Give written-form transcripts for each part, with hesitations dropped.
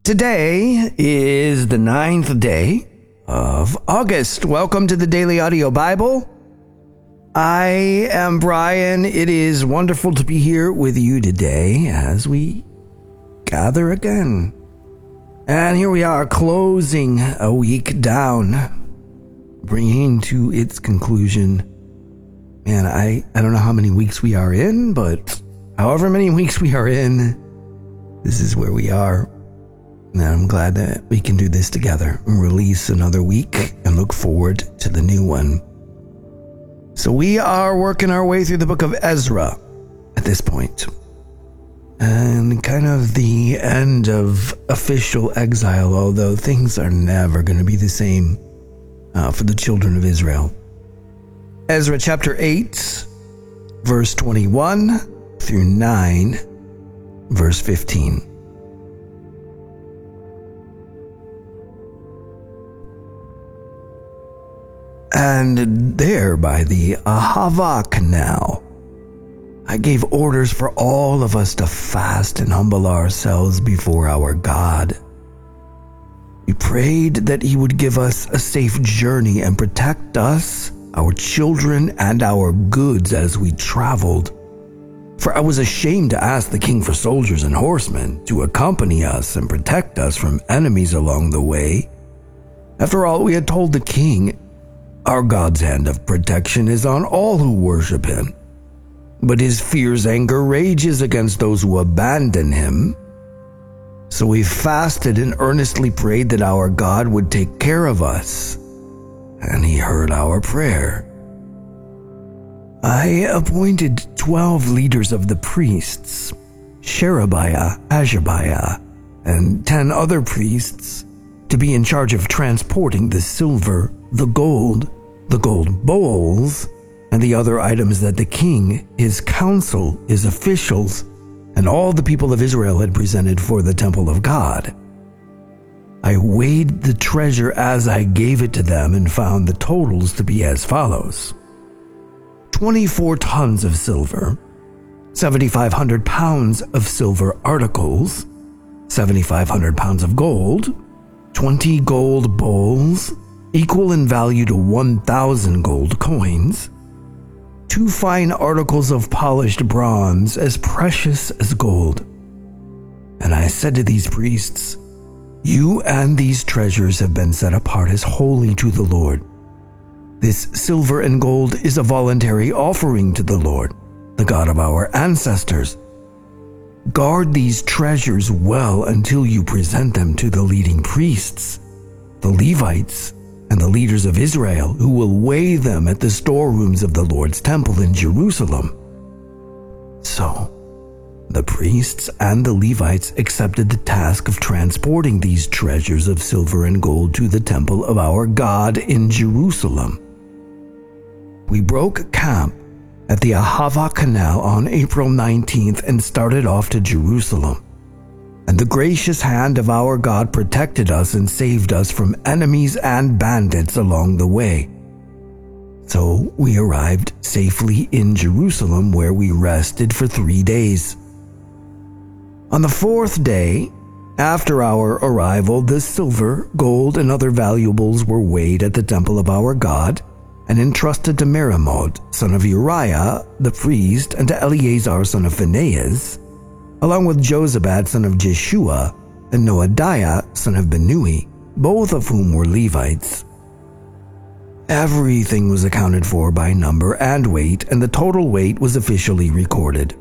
Today is the 9th day of August. Welcome to the Daily Audio Bible. I am Brian. It is wonderful to be here with you today as we gather again. And here we are, closing a week down, bringing to its conclusion. And I don't know how many weeks we are in, but however many weeks we are in, this is where we are. And I'm glad that we can do this together and release another week and look forward to the new one. So we are working our way through the book of Ezra at this point. And kind of the end of official exile, although things are never going to be the same for the children of Israel. Ezra chapter 8, verse 21 through 9, verse 15. And there by the Ahava Canal, I gave orders for all of us to fast and humble ourselves before our God. We prayed that he would give us a safe journey and protect us, our children, and our goods as we traveled. For I was ashamed to ask the king for soldiers and horsemen to accompany us and protect us from enemies along the way. After all, we had told the king, our God's hand of protection is on all who worship him, but his fierce anger rages against those who abandon him. So we fasted and earnestly prayed that our God would take care of us, and he heard our prayer. I appointed 12 leaders of the priests, Sherebiah, Hashabiah, and 10 other priests, to be in charge of transporting the silver, the gold bowls, and the other items that the king, his council, his officials, and all the people of Israel had presented for the temple of God. I weighed the treasure as I gave it to them and found the totals to be as follows: 24 tons of silver, 7,500 pounds of silver articles, 7,500 pounds of gold, 20 gold bowls, equal in value to 1,000 gold coins, 2 fine articles of polished bronze as precious as gold. And I said to these priests, you and these treasures have been set apart as holy to the Lord. This silver and gold is a voluntary offering to the Lord, the God of our ancestors. Guard these treasures well until you present them to the leading priests, the Levites, and the leaders of Israel, who will weigh them at the storerooms of the Lord's temple in Jerusalem. So the priests and the Levites accepted the task of transporting these treasures of silver and gold to the temple of our God in Jerusalem. We broke camp at the Ahava Canal on April 19th and started off to Jerusalem. And the gracious hand of our God protected us and saved us from enemies and bandits along the way. So we arrived safely in Jerusalem, where we rested for 3 days. On the 4th day, after our arrival, the silver, gold, and other valuables were weighed at the temple of our God and entrusted to Merimod, son of Uriah, the priest, and to Eleazar, son of Phinehas, along with Jozabad, son of Jeshua, and Noadiah, son of Binnui, both of whom were Levites. Everything was accounted for by number and weight, and the total weight was officially recorded.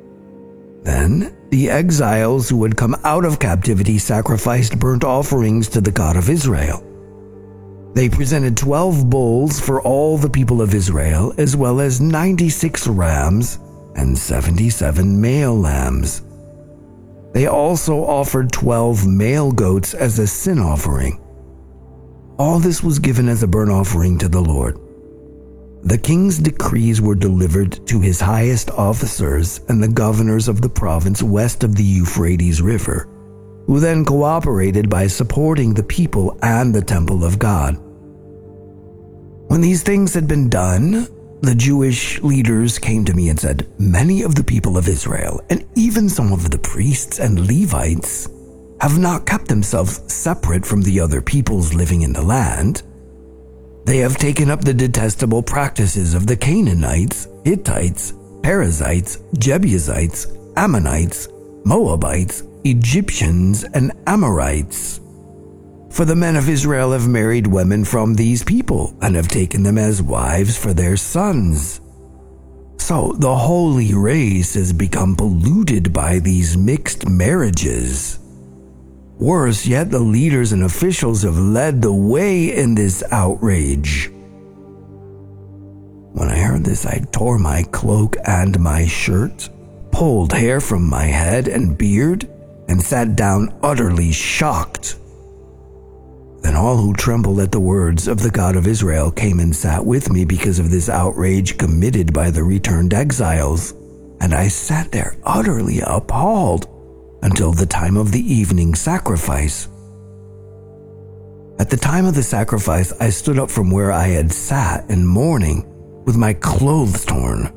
Then the exiles who had come out of captivity sacrificed burnt offerings to the God of Israel. They presented 12 bulls for all the people of Israel, as well as 96 rams and 77 male lambs. They also offered 12 male goats as a sin offering. All this was given as a burnt offering to the Lord. The king's decrees were delivered to his highest officers and the governors of the province west of the Euphrates River, who then cooperated by supporting the people and the temple of God. When these things had been done, the Jewish leaders came to me and said, "Many of the people of Israel, and even some of the priests and Levites, have not kept themselves separate from the other peoples living in the land. They have taken up the detestable practices of the Canaanites, Hittites, Perizzites, Jebusites, Ammonites, Moabites, Egyptians, and Amorites. For the men of Israel have married women from these people and have taken them as wives for their sons. So the holy race has become polluted by these mixed marriages. Worse yet, the leaders and officials have led the way in this outrage. When I heard this, I tore my cloak and my shirt, pulled hair from my head and beard, and sat down utterly shocked. Then all who trembled at the words of the God of Israel came and sat with me because of this outrage committed by the returned exiles, and I sat there utterly appalled until the time of the evening sacrifice. At the time of the sacrifice, I stood up from where I had sat in mourning, with my clothes torn.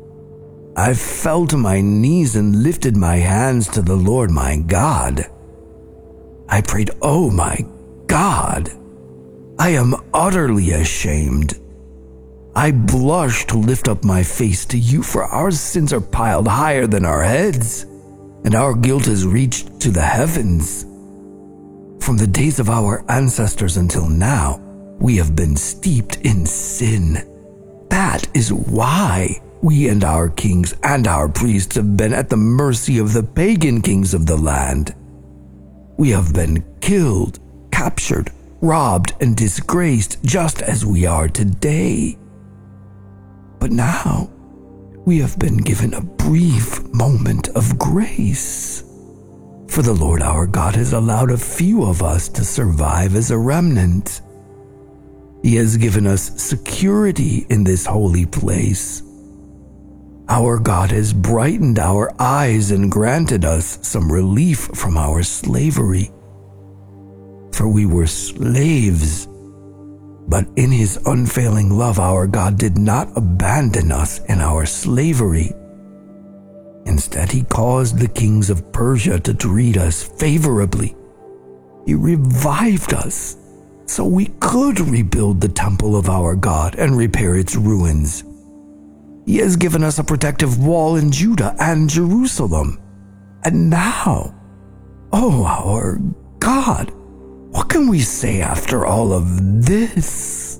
I fell to my knees and lifted my hands to the Lord my God. I prayed, "Oh my God, I am utterly ashamed. I blush to lift up my face to you, for our sins are piled higher than our heads, and our guilt has reached to the heavens. From the days of our ancestors until now, we have been steeped in sin. That is why we and our kings and our priests have been at the mercy of the pagan kings of the land. We have been killed, captured, robbed, and disgraced just as we are today. But now, we have been given a brief moment of grace. For the Lord our God has allowed a few of us to survive as a remnant. He has given us security in this holy place. Our God has brightened our eyes and granted us some relief from our slavery. For we were slaves, but in his unfailing love, our God did not abandon us in our slavery. Instead, he caused the kings of Persia to treat us favorably. He revived us so we could rebuild the temple of our God and repair its ruins. He has given us a protective wall in Judah and Jerusalem. And now, oh our God, what can we say after all of this?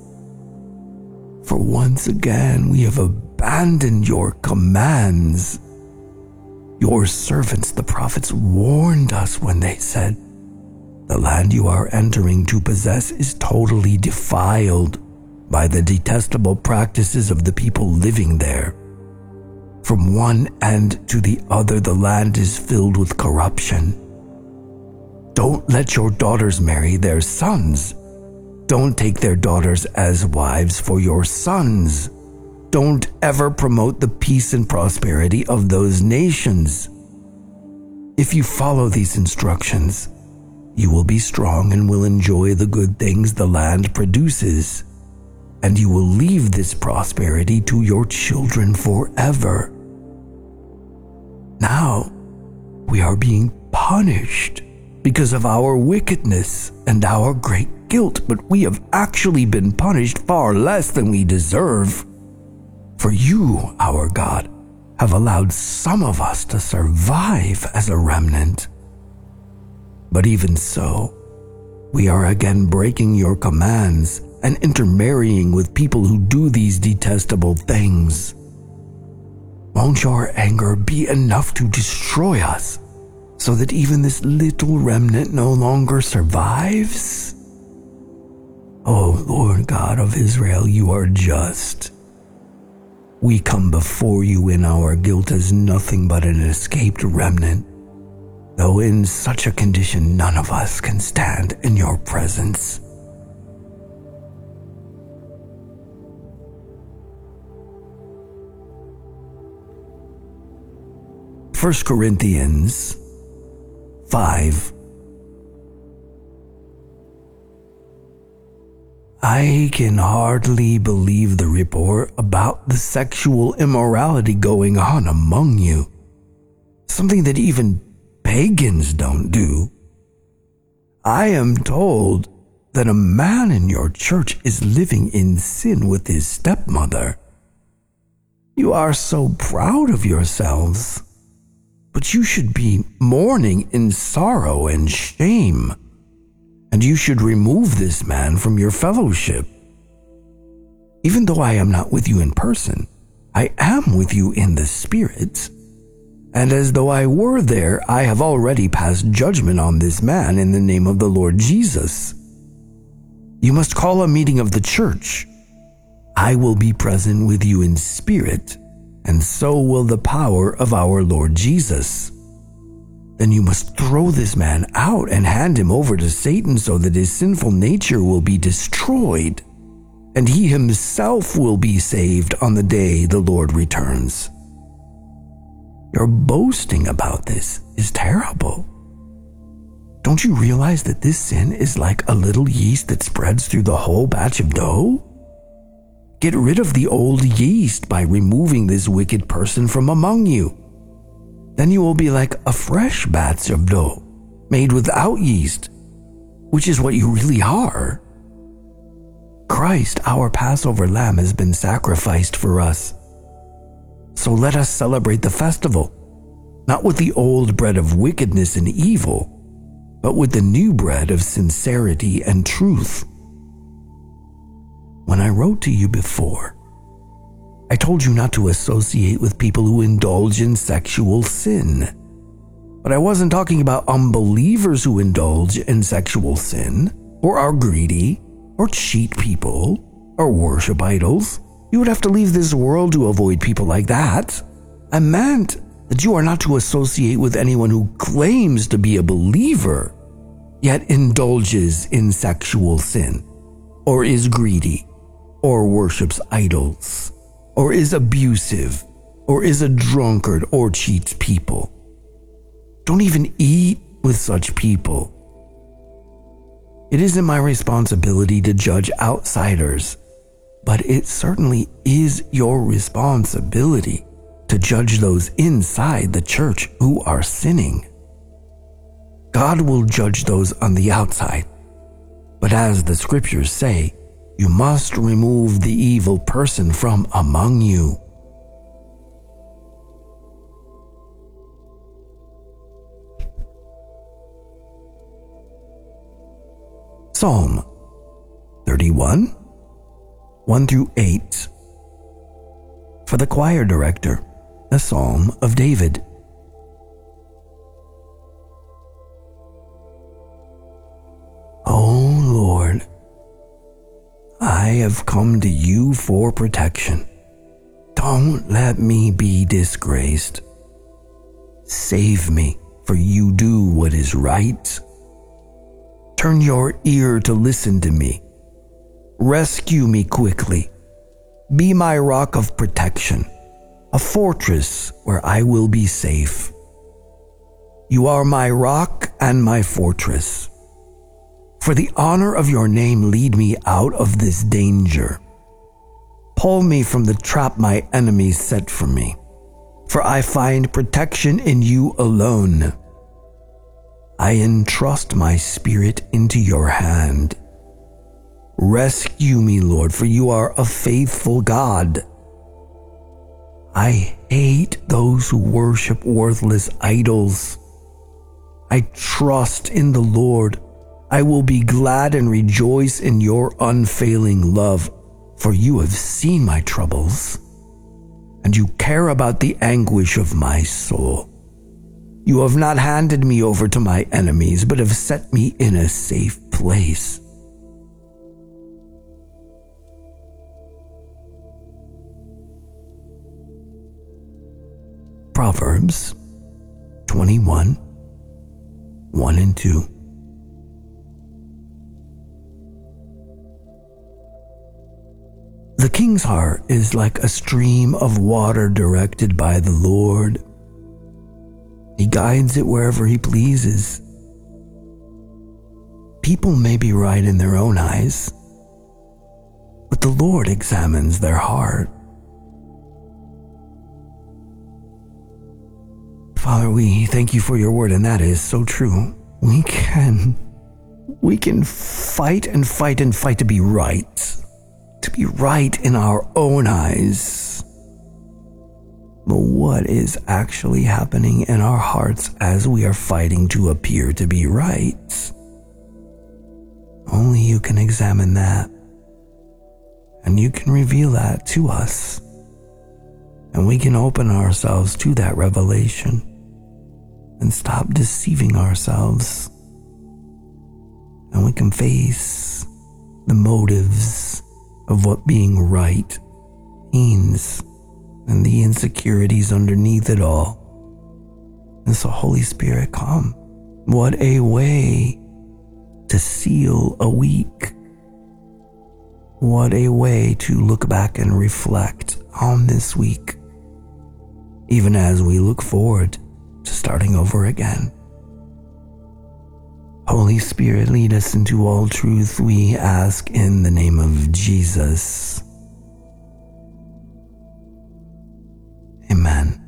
For once again, we have abandoned your commands. Your servants, the prophets, warned us when they said, "The land you are entering to possess is totally defiled by the detestable practices of the people living there. From one end to the other, the land is filled with corruption. Don't let your daughters marry their sons. Don't take their daughters as wives for your sons. Don't ever promote the peace and prosperity of those nations. If you follow these instructions, you will be strong and will enjoy the good things the land produces, and you will leave this prosperity to your children forever. Now, we are being punished because of our wickedness and our great guilt, but we have actually been punished far less than we deserve. For you, our God, have allowed some of us to survive as a remnant. But even so, we are again breaking your commands and intermarrying with people who do these detestable things. Won't your anger be enough to destroy us, so that even this little remnant no longer survives? Oh, Lord God of Israel, you are just. We come before you in our guilt as nothing but an escaped remnant, though in such a condition none of us can stand in your presence. First Corinthians 5. I can hardly believe the report about the sexual immorality going on among you, something that even pagans don't do. I am told that a man in your church is living in sin with his stepmother. You are so proud of yourselves, but you should be mourning in sorrow and shame, and you should remove this man from your fellowship. Even though I am not with you in person, I am with you in the spirit, and as though I were there, I have already passed judgment on this man in the name of the Lord Jesus. You must call a meeting of the church. I will be present with you in spirit, and so will the power of our Lord Jesus. Then you must throw this man out and hand him over to Satan so that his sinful nature will be destroyed, and he himself will be saved on the day the Lord returns. Your boasting about this is terrible. Don't you realize that this sin is like a little yeast that spreads through the whole batch of dough? Get rid of the old yeast by removing this wicked person from among you. Then you will be like a fresh batch of dough, made without yeast, which is what you really are. Christ, our Passover lamb, has been sacrificed for us. So let us celebrate the festival, not with the old bread of wickedness and evil, but with the new bread of sincerity and truth. When I wrote to you before, I told you not to associate with people who indulge in sexual sin. But I wasn't talking about unbelievers who indulge in sexual sin, or are greedy, or cheat people, or worship idols. You would have to leave this world to avoid people like that. I meant that you are not to associate with anyone who claims to be a believer, yet indulges in sexual sin, or is greedy, or worships idols, or is abusive, or is a drunkard, or cheats people. Don't even eat with such people. It isn't my responsibility to judge outsiders, but it certainly is your responsibility to judge those inside the church who are sinning. God will judge those on the outside, but as the scriptures say, you must remove the evil person from among you. Psalm 31, 1 through 8. For the choir director, a psalm of David. O Lord, I have come to you for protection. Don't let me be disgraced. Save me, for you do what is right. Turn your ear to listen to me. Rescue me quickly. Be my rock of protection, a fortress where I will be safe. You are my rock and my fortress. For the honor of your name, lead me out of this danger. Pull me from the trap my enemies set for me, for I find protection in you alone. I entrust my spirit into your hand. Rescue me, Lord, for you are a faithful God. I hate those who worship worthless idols. I trust in the Lord. I will be glad and rejoice in your unfailing love, for you have seen my troubles, and you care about the anguish of my soul. You have not handed me over to my enemies, but have set me in a safe place. Proverbs 21, 1 and 2. The king's heart is like a stream of water directed by the Lord. He guides it wherever he pleases. People may be right in their own eyes, but the Lord examines their heart. Father, we thank you for your word, and that is so true. We can we can fight and fight and fight to be right. To be right in our own eyes. But what is actually happening in our hearts as we are fighting to appear to be right? Only you can examine that. And you can reveal that to us. And we can open ourselves to that revelation and stop deceiving ourselves. And we can face the motives of what being right means and the insecurities underneath it all. And so, Holy Spirit, come. What a way to seal a week. What a way to look back and reflect on this week, even as we look forward to starting over again. Holy Spirit, lead us into all truth, we ask in the name of Jesus. Amen.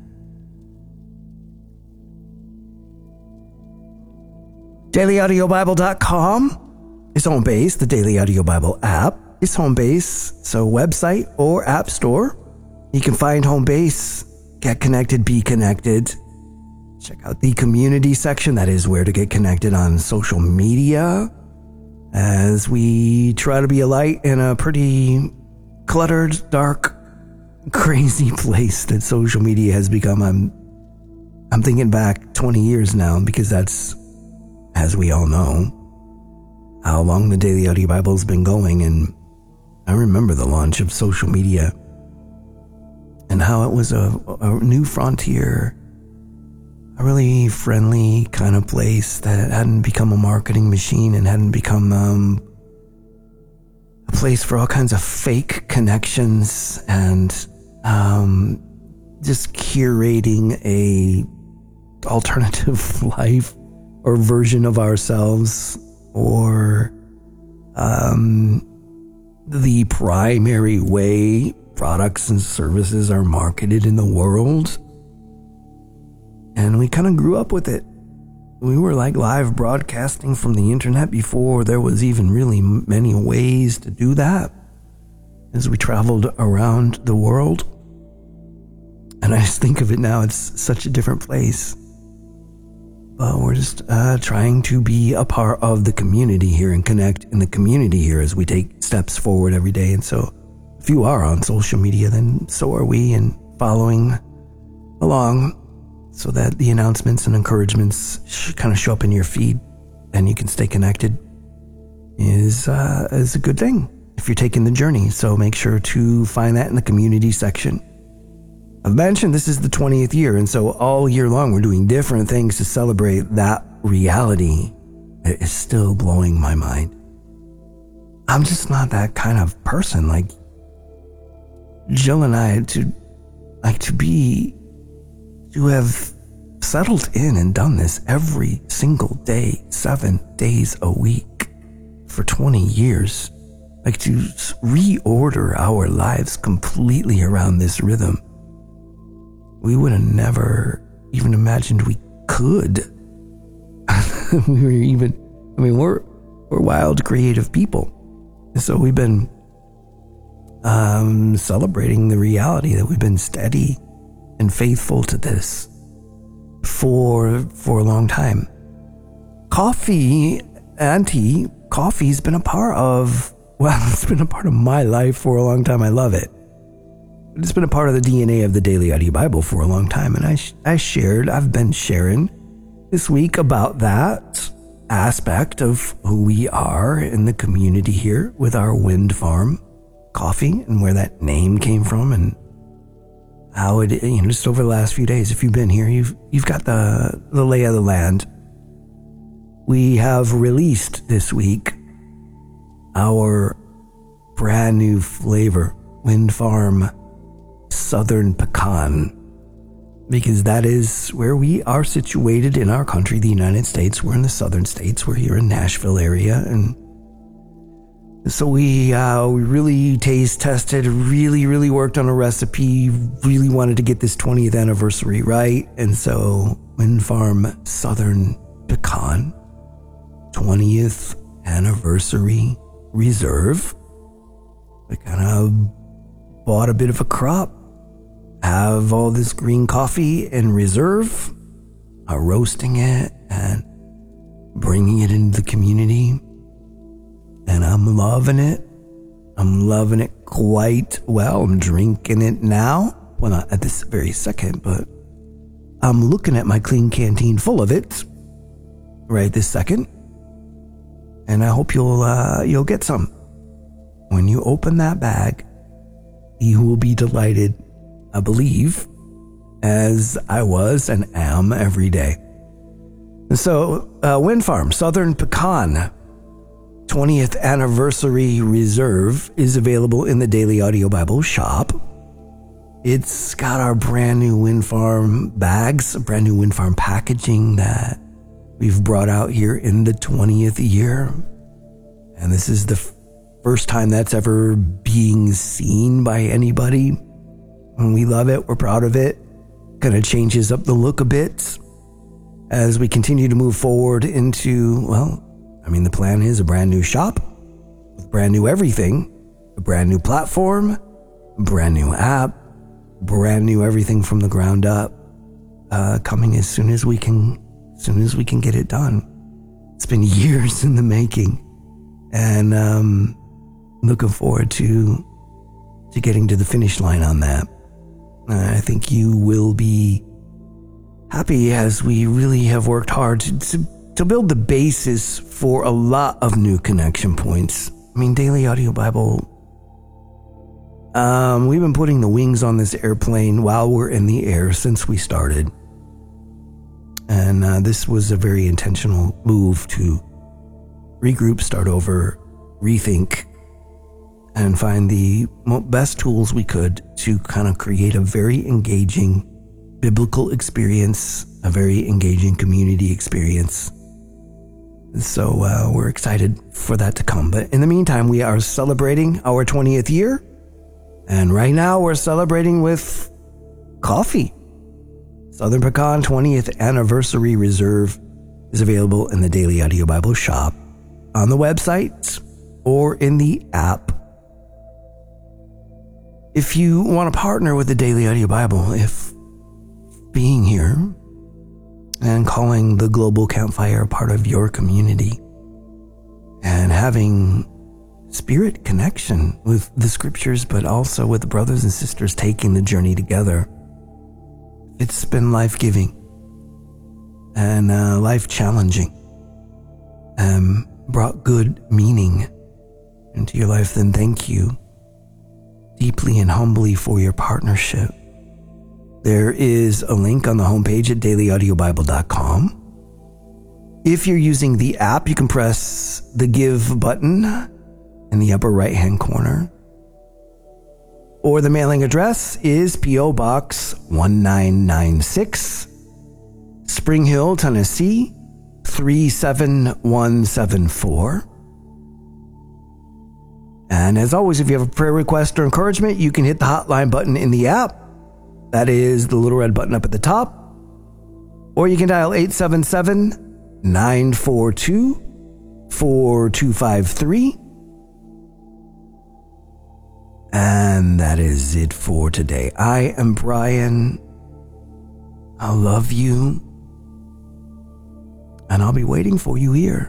DailyAudioBible.com is home base. The Daily Audio Bible app is home base, so website or app store. You can find home base, get connected, be connected. Check out the community section. That is where to get connected on social media, as we try to be a light in a pretty cluttered, dark, crazy place that social media has become. I'm thinking back 20 years now, because that's, as we all know, how long the Daily Audio Bible has been going. And I remember the launch of social media and how it was a new frontier, a really friendly kind of place that hadn't become a marketing machine and hadn't become a place for all kinds of fake connections and just curating a alternative life or version of ourselves, or the primary way products and services are marketed in the world. And we kind of grew up with it. We were like live broadcasting from the internet before there was even really many ways to do that, as we traveled around the world. And I just think of it now, it's such a different place. But we're just trying to be a part of the community here and connect in the community here as we take steps forward every day. And so if you are on social media, then so are we, and following along so that the announcements and encouragements kind of show up in your feed and you can stay connected is a good thing if you're taking the journey. So make sure to find that in the community section. I've mentioned this is the 20th year, and so all year long we're doing different things to celebrate that reality. It is still blowing my mind. I'm just not that kind of person. Like Jill and I, to have settled in and done this every single day, 7 days a week for 20 years, like to reorder our lives completely around this rhythm. We would have never even imagined we could. We're wild, creative people. And so we've been celebrating the reality that we've been steady and faithful to this for a long time. Coffee's been a part of, it's been a part of my life for a long time. I love it. It's been a part of the DNA of the Daily Audio Bible for a long time. And I've been sharing this week about that aspect of who we are in the community here with our wind farm coffee, and where that name came from, and how it, just over the last few days, if you've been here, you've got the lay of the land. We have released this week our brand new flavor, Wind Farm Southern Pecan, because that is where we are situated in our country, the United States. We're in the southern states. We're here in Nashville area, and so we really taste tested, really worked on a recipe, really wanted to get this 20th anniversary right. And so Wind Farm Southern Pecan, 20th Anniversary Reserve. I kind of bought a bit of a crop, have all this green coffee in reserve, roasting it and bringing it into the community. And I'm loving it. I'm loving it quite well. I'm drinking it now. Well, not at this very second, but I'm looking at my clean canteen full of it right this second. And I hope you'll get some. When you open that bag, you will be delighted, I believe, as I was and am every day. So, Wind Farm Southern Pecan 20th Anniversary Reserve is available in the Daily Audio Bible shop. It's got our brand new Wind Farm bags, brand new Wind Farm packaging that we've brought out here in the 20th year. And this is the first time that's ever being seen by anybody. And we love it. We're proud of it. Kind of changes up the look a bit as we continue to move forward into, the plan is a brand new shop with brand new everything, a brand new platform, a brand new app, brand new everything from the ground up, coming as soon as we can get it done. It's been years in the making, and looking forward to getting to the finish line on that. I think you will be happy, as we really have worked hard to build the basis for a lot of new connection points. Daily Audio Bible, we've been putting the wings on this airplane while we're in the air since we started. And this was a very intentional move to regroup, start over, rethink, and find the best tools we could to kind of create a very engaging biblical experience, a very engaging community experience. So we're excited for that to come. But in the meantime, we are celebrating our 20th year. And right now we're celebrating with coffee. Southern Pecan 20th Anniversary Reserve is available in the Daily Audio Bible shop, on the website, or in the app. If you want to partner with the Daily Audio Bible, if being here and calling the Global Campfire a part of your community and having spirit connection with the scriptures, but also with brothers and sisters taking the journey together, it's been life-giving and life-challenging, and brought good meaning into your life, then thank you deeply and humbly for your partnership. There is a link on the homepage at dailyaudiobible.com. If you're using the app, you can press the Give button in the upper right-hand corner. Or the mailing address is P.O. Box 1996, Spring Hill, Tennessee, 37174. And as always, if you have a prayer request or encouragement, you can hit the hotline button in the app. That is the little red button up at the top. Or you can dial 877-942-4253. And that is it for today. I am Brian. I love you. And I'll be waiting for you here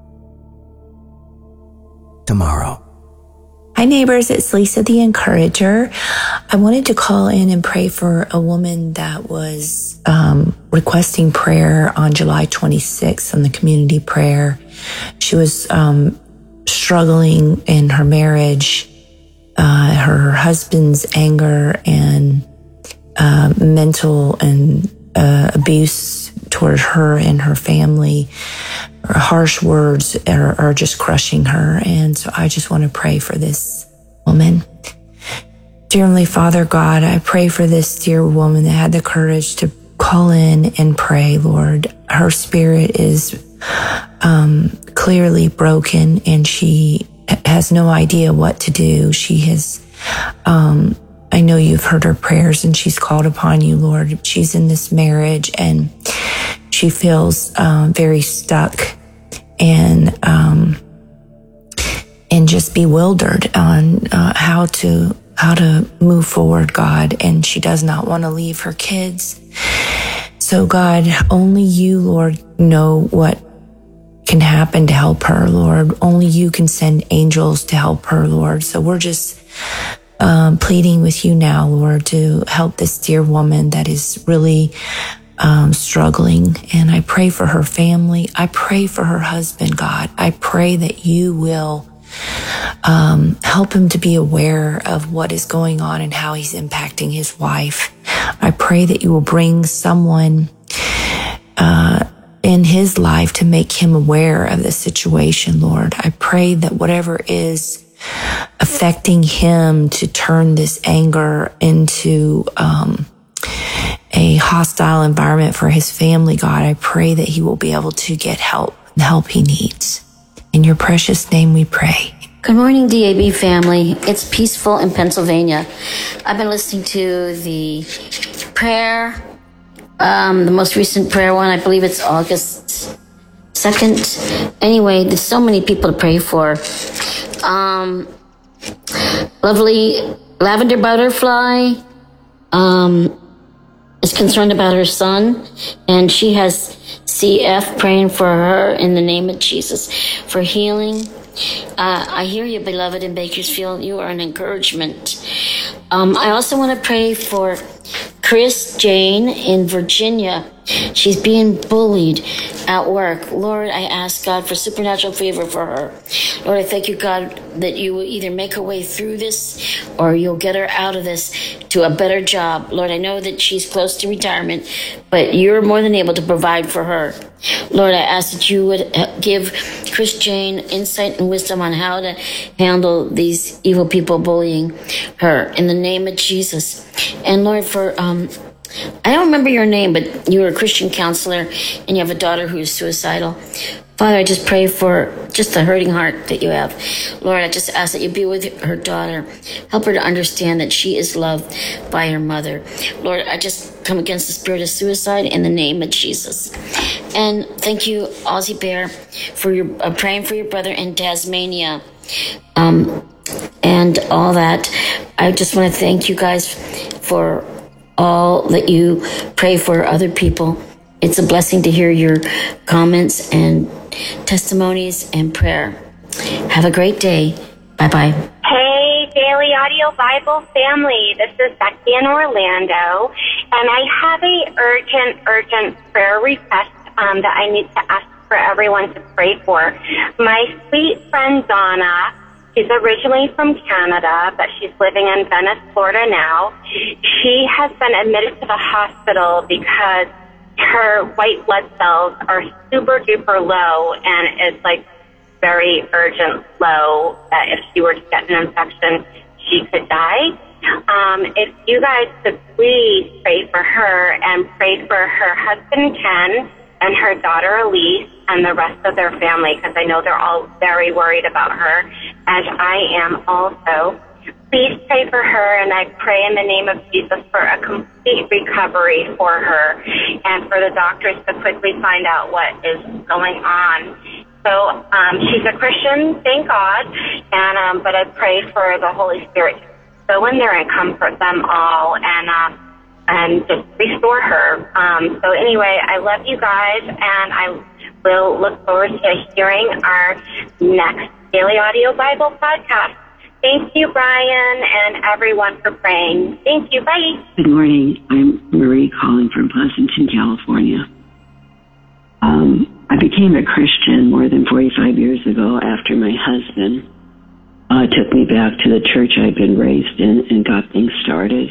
tomorrow. Hi neighbors, it's Lisa the Encourager. I wanted to call in and pray for a woman that was requesting prayer on July 26th on the community prayer. She was struggling in her marriage, her husband's anger and mental and abuse toward her and her family. Harsh words are just crushing her. And so I just want to pray for this woman. Dear Heavenly Father, God, I pray for this dear woman that had the courage to call in and pray, Lord. Her spirit is clearly broken and she has no idea what to do. She has, I know you've heard her prayers and she's called upon you, Lord. She's in this marriage and she feels very stuck and just bewildered on how to move forward, God, and she does not want to leave her kids. So God, only you, Lord, know what can happen to help her, Lord. Only you can send angels to help her, Lord. So we're just pleading with you now, Lord, to help this dear woman that is really struggling. And I pray for her family. I pray for her husband, God. I pray that you will help him to be aware of what is going on and how he's impacting his wife. I pray that you will bring someone in his life to make him aware of the situation, Lord. I pray that whatever is affecting him to turn this anger into a hostile environment for his family, God, I pray that he will be able to get help, the help he needs. In your precious name we pray. Good morning, DAB family. It's peaceful in Pennsylvania. I've been listening to the prayer, the most recent prayer one. I believe it's August 2nd. Anyway, there's so many people to pray for. Lovely Lavender Butterfly is concerned about her son, and she has CF praying for her in the name of Jesus for healing. I hear you, beloved, in Bakersfield. You are an encouragement. I also want to pray for Chris Jane in Virginia. She's being bullied at work. Lord, I ask God for supernatural favor for her. Lord, I thank you, God, that you will either make her way through this or you'll get her out of this to a better job. Lord, I know that she's close to retirement, but you're more than able to provide for her. Lord, I ask that you would give Chris Jane insight and wisdom on how to handle these evil people bullying her in the name of Jesus. And Lord, for I don't remember your name, but you are a Christian counselor and you have a daughter who is suicidal. Father, I just pray for just the hurting heart that you have. Lord, I just ask that you be with her daughter. Help her to understand that she is loved by her mother. Lord, I just come against the spirit of suicide in the name of Jesus. And thank you, Ozzy Bear, for your praying for your brother in Tasmania. And all that. I just want to thank you guys for all that you pray for other people. It's a blessing to hear your comments and testimonies and prayer. Have a great day. Bye-bye. Hey, Daily Audio Bible family. This is Becky in Orlando, and I have a urgent prayer request that I need to ask for everyone to pray for. My sweet friend Donna, she's originally from Canada, but she's living in Venice, Florida now. She has been admitted to the hospital because her white blood cells are super duper low, and it's like very urgent low that if she were to get an infection, she could die. If you guys could please pray for her and pray for her husband Ken and her daughter Elise and the rest of their family, because I know they're all very worried about her, as I am also. Please pray for her, and I pray in the name of Jesus for a complete recovery for her and for the doctors to quickly find out what is going on. So she's a Christian, thank God, and but I pray for the Holy Spirit to go in there and comfort them all and just restore her. So anyway, I love you guys, and I will look forward to hearing our next Daily Audio Bible podcast. Thank you, Brian, and everyone for praying. Thank you. Bye. Good morning. I'm Marie calling from Pleasanton, California. I became a Christian more than 45 years ago after my husband took me back to the church I'd been raised in and got things started.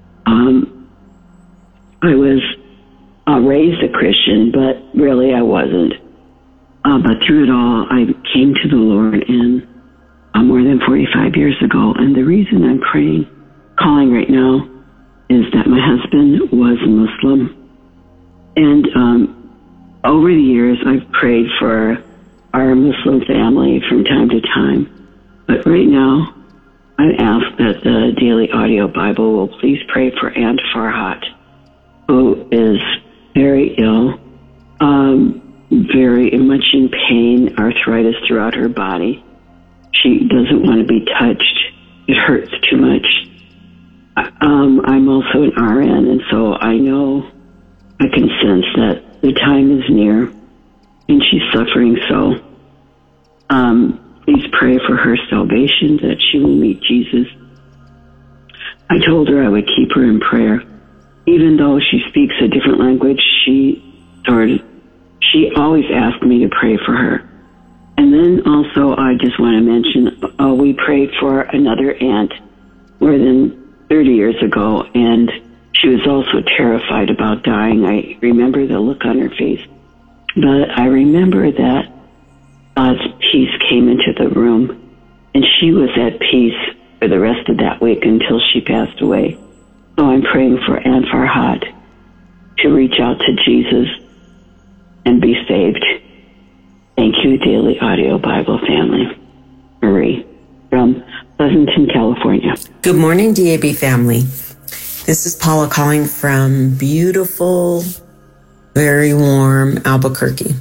I was raised a Christian, but really I wasn't. But through it all, I came to the Lord in more than 45 years ago. And the reason I'm calling right now, is that my husband was Muslim. And over the years, I've prayed for our Muslim family from time to time. But right now, I ask that the Daily Audio Bible will please pray for Aunt Farhat, who is very ill, very much in pain, arthritis throughout her body. she doesn't want to be touched. It hurts too much. I'm also an RN, and so I know, I can sense that the time is near, and she's suffering. So please pray for her salvation, that she will meet Jesus. I told her I would keep her in prayer. Even though she speaks a different language, she always asked me to pray for her. And then also, I just want to mention, we prayed for another aunt more than 30 years ago, and she was also terrified about dying. I remember the look on her face. But I remember that God's peace came into the room, and she was at peace for the rest of that week until she passed away. So I'm praying for Aunt Farhad to reach out to Jesus and be saved. Thank you, Daily Audio Bible family. Marie from Pleasanton, California. Good morning, DAB family. This is Paula calling from beautiful, very warm Albuquerque.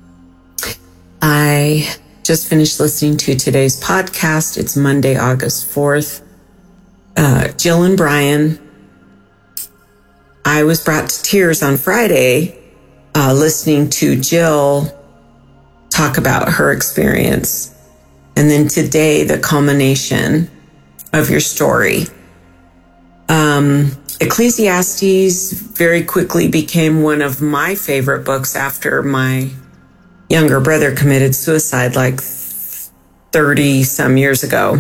I just finished listening to today's podcast. It's Monday, August 4th. Jill and Brian, I was brought to tears on Friday listening to Jill talk about her experience. And then today, the culmination of your story. Ecclesiastes very quickly became one of my favorite books after my younger brother committed suicide like 30 some years ago.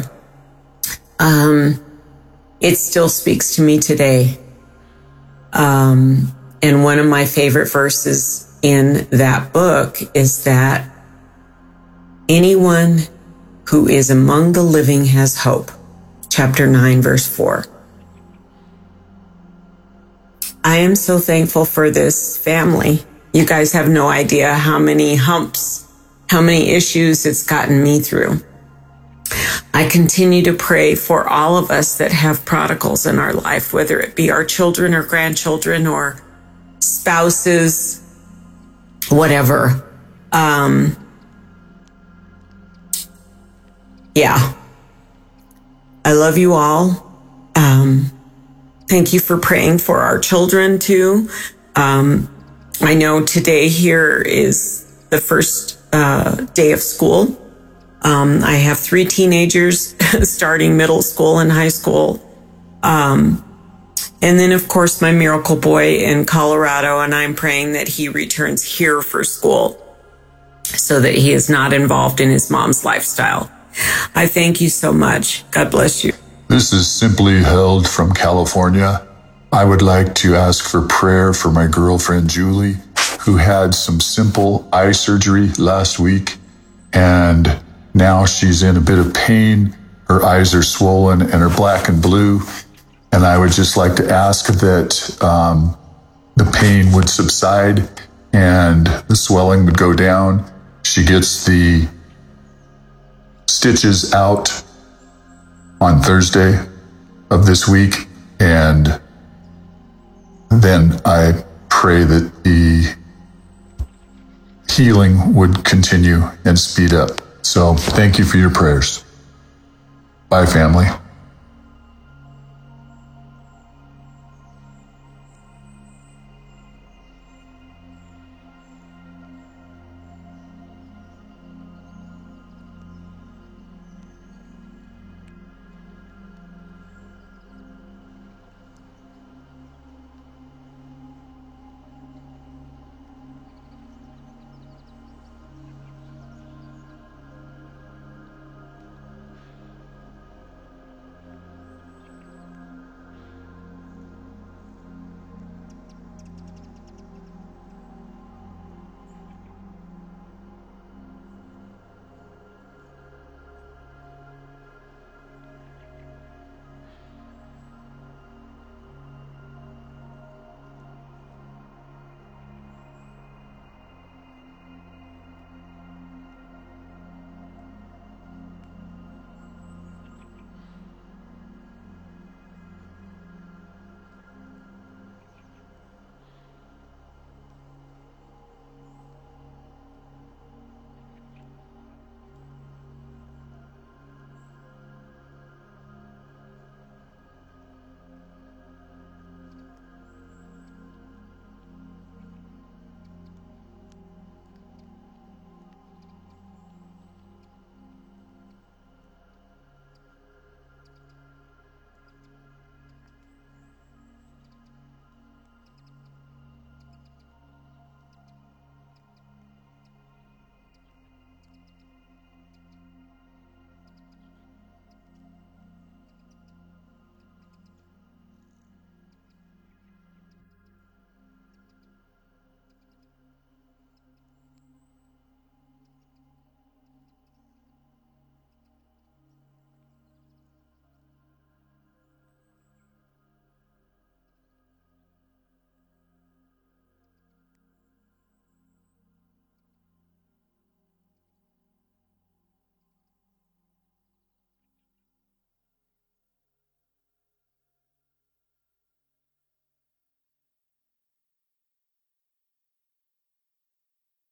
It still speaks to me today. And one of my favorite verses in that book is that anyone who is among the living has hope. Chapter 9, verse 4. I am so thankful for this family. You guys have no idea how many humps, how many issues it's gotten me through. I continue to pray for all of us that have prodigals in our life, whether it be our children or grandchildren or spouses, whatever. Yeah. I love you all. Thank you for praying for our children too. I know today here is the first day of school. I have 3 teenagers starting middle school and high school. And then, of course, my miracle boy in Colorado, and I'm praying that he returns here for school so that he is not involved in his mom's lifestyle. I thank you so much. God bless you. This is Simply Held from California. I would like to ask for prayer for my girlfriend, Julie, who had some simple eye surgery last week, and now she's in a bit of pain. Her eyes are swollen and are black and blue. And I would just like to ask that the pain would subside and the swelling would go down. She gets the stitches out on Thursday of this week. And then I pray that the healing would continue and speed up. So thank you for your prayers. Bye, family.